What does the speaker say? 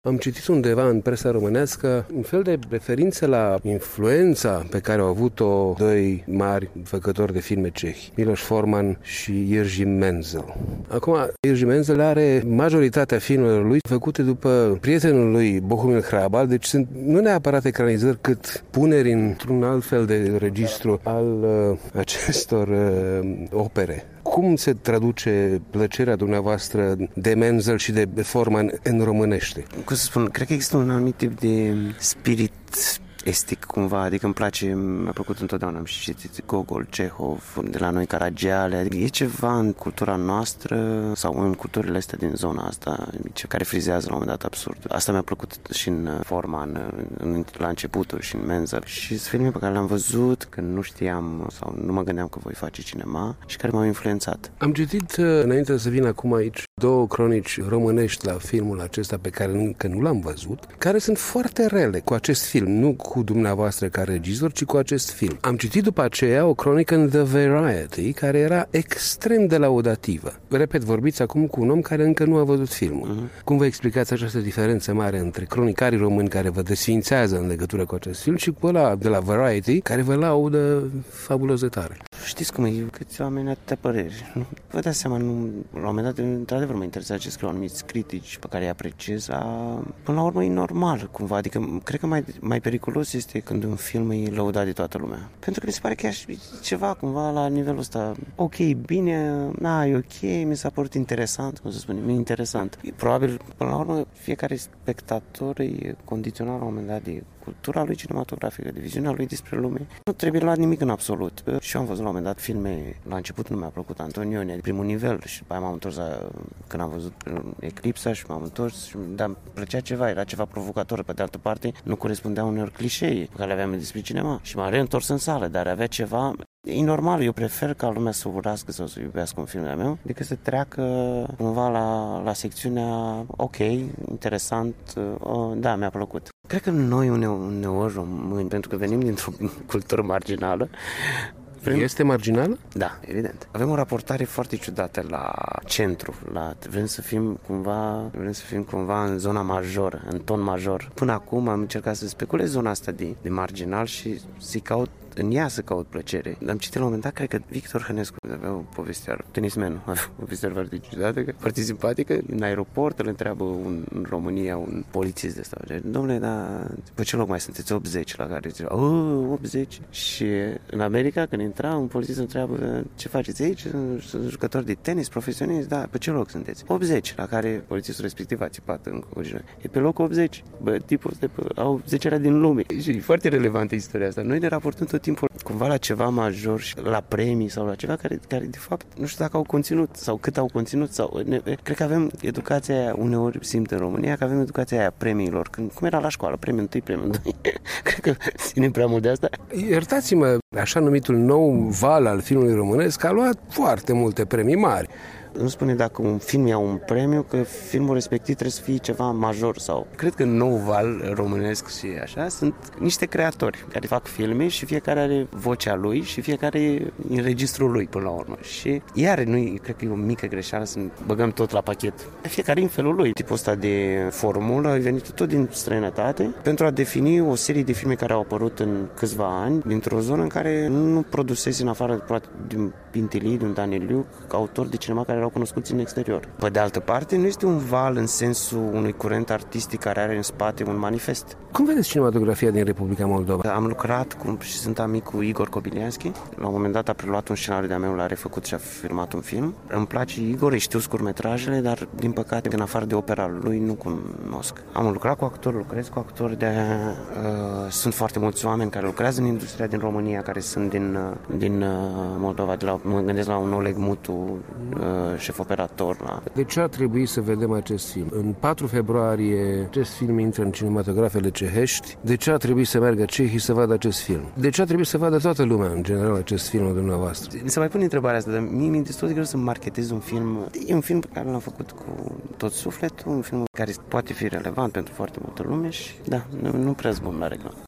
Am citit undeva în presa românească un fel de referință la influența pe care au avut-o doi mari făcători de filme cehi, Miloš Forman și Jerzy Menzel. Acum, Jerzy Menzel are majoritatea filmelor lui făcute după prietenul lui Bohumil Hrabal, deci sunt nu neapărat ecranizări cât puneri într-un alt fel de registru al acestor opere. Cum se traduce plăcerea dumneavoastră de Menzel și de Forman în românește? Cum să spun, cred că există un anumit tip de spirit estic cumva, adică îmi place, mi-a plăcut întotdeauna, am și citit Gogol, Cehov, de la noi Caragiale, adică e ceva în cultura noastră sau în culturile astea din zona asta care frizează la un moment dat absurd. Asta mi-a plăcut și în Forman, la începutul și în Menzel și sunt filme pe care le-am văzut când nu știam sau nu mă gândeam că voi face cinema și care m-au influențat. Am citit, înainte să vin acum aici, două cronici românești la filmul acesta pe care încă nu l-am văzut, care sunt foarte rele cu acest film, nu cu dumneavoastră ca regizor, ci cu acest film. Am citit după aceea o cronică în The Variety, care era extrem de laudativă. Repet, vorbiți acum cu un om care încă nu a văzut filmul. Cum vă explicați această diferență mare între cronicarii români care vă desființează în legătură cu acest film și cu ăla de la Variety, care vă laudă fabulos de tare? Știți cum e, câți oameni atâtea păreri. Vă dați seama, la un moment dat, într-adevăr, mă interesează ce scriu anumiți critici pe care îi apreciez. Până la urmă e normal, cumva. Adică, cred că mai periculos este când un film e lăudat de toată lumea. Pentru că mi se pare că e ceva, cumva, la nivelul ăsta. Ok, bine, e ok, mi s-a părut interesant, cum să spunem, e interesant. Probabil, până la urmă, fiecare spectator e condiționat la un moment dat de cultura lui cinematografică, de viziunea lui despre lume. Nu trebuie luat nimic în absolut. Și eu am văzut la un moment dat filme, la început nu mi-a plăcut Antonioni, de primul nivel, și după aia m-am întors când am văzut Eclipsa și m-am întors și îmi plăcea ceva, era ceva provocator, pe de altă parte nu corespundea uneori clișee pe care le aveam despre cinema și m-am reîntors în sală, dar avea ceva. E normal, eu prefer ca lumea să urască sau să iubească un film de-a meu decât să treacă cumva la secțiunea ok, interesant, da, mi-a plăcut. Cred că noi uneori români, pentru că venim dintr-o cultură marginală. Este marginală? Da, evident. Avem o raportare foarte ciudată la centru, vrem să fim cumva în zona majoră, în ton major. Până acum am încercat să speculez zona asta de marginal și să-i caut în ea să caut plăcere. Am citit la un moment dat, cred că Victor Hănescu avea o poveste, tenismenul, avea o poveste foarte ciudată, foarte simpatică. În aeroport îl întreabă în România un polițist de ăsta. Dom'le, dar pe ce loc mai sunteți? 80, la care zicea, 80. Și în America, când intra, un polițist întreabă, ce faceți aici? Sunt jucători de tenis, profesioniști? Da, pe ce loc sunteți? 80, la care polițistul respectiv a țipat în continuare. E pe loc 80. Bă, tipul ăsta au 10-lea din lume. Și e foarte relevantă istoria asta. Noi ne raportăm tot timpul cumva la ceva major și la premii sau la ceva care de fapt nu știu dacă au conținut sau cât au conținut sau cred că avem educația aia, uneori simt în România că avem educația aia premiilor, cum era la școală, premiul 1, premiul 2. Cred că ținem prea mult de asta. Iertați-mă, așa numitul nou val al filmului românesc a luat foarte multe premii mari. Nu spune dacă un film ia un premiu că filmul respectiv trebuie să fie ceva major sau... Cred că nou val românesc și așa sunt niște creatori care fac filme și fiecare are vocea lui și fiecare în registrul lui până la urmă. Și iar noi, cred că e o mică greșeală să băgăm tot la pachet. Fiecare în felul lui. Tipul ăsta de formulă a venit tot din străinătate pentru a defini o serie de filme care au apărut în câțiva ani dintr-o zonă în care nu produsese în afară de un Pintilii, de un Daniliuc, autori de cinema care erau cunoscuți în exterior. Pe de altă parte, nu este un val în sensul unui curent artistic care are în spate un manifest. Cum vedeți cinematografia din Republica Moldova? Am lucrat și sunt amic cu Igor Kobilianski. La un moment dat a preluat un scenariu de-a meu, l-a refăcut și a filmat un film. Îmi place Igor, îi știu scurtmetrajele, dar din păcate, în afară de opera lui, nu cunosc. Am lucrat cu actori, lucrez cu actori, sunt foarte mulți oameni care lucrează în industria din România, care sunt din Moldova. Mă gândesc la un Oleg Mutu, șef operator. De ce ar trebui să vedem acest film? În 4 februarie acest film intră în cinematografele cehești. De ce ar trebui să meargă cehii să vadă acest film? De ce ar trebui să vadă toată lumea, în general, acest film al dumneavoastră? Mi se mai pune întrebarea asta, dar mie mi-e destul de greu să marketez un film. E un film pe care l-am făcut cu tot sufletul, un film care poate fi relevant pentru foarte multă lume și, da, nu prea zbun la reclamă.